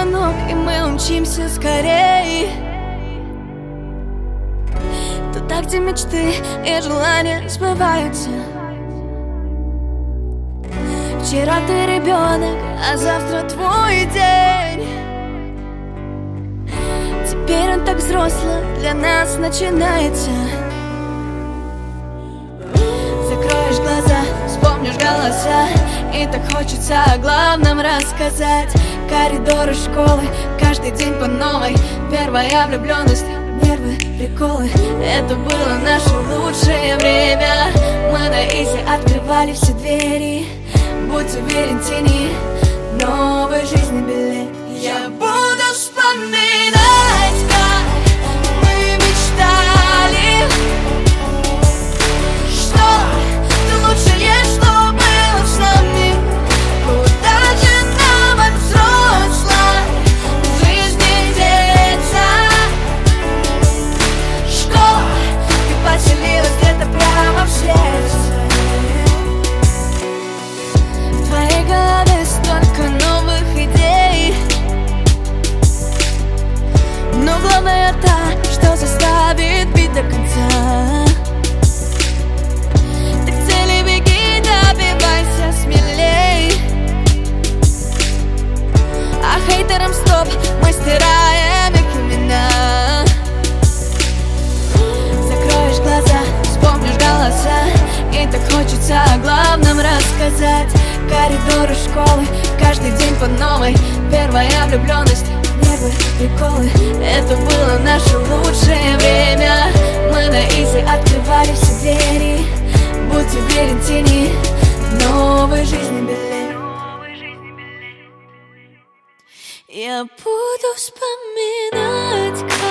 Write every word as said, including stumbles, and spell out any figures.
звонок, и мы умчимся скорей туда, где мечты и желания сбываются. Вчера ты ребенок, а завтра твой день. Теперь он так взрослый для нас начинается. Закроешь глаза, вспомнишь голоса, и так хочется о главном рассказать. Коридоры школы, каждый день по новой. Первая влюбленность, нервы, приколы. Это было наше лучшее время. Мы на изи открывали все двери. Будь уверен, тяни новой жизни билет. Я буду вспоминать, как мы мечтали, что ты лучшее, что было с нами. Куда же нам от взрослой жизни деться? Школа, ты поселилась где-то прямо в сердце. В твоей голове столько новых идей, но главное та, что заставит бить до конца. Ты к цели беги, добивайся смелей. А хейтерам стоп, мы стираем их имена. Закроешь глаза, вспомнишь голоса, и так хочется о главном рассказать. Коридоры школы, каждый день по новой. Первая влюбленность, нервы, приколы. Это было наше лучшее время. Мы на изи открывали все двери. Будь уверен, тяни новой жизни билет. Я буду вспоминать, как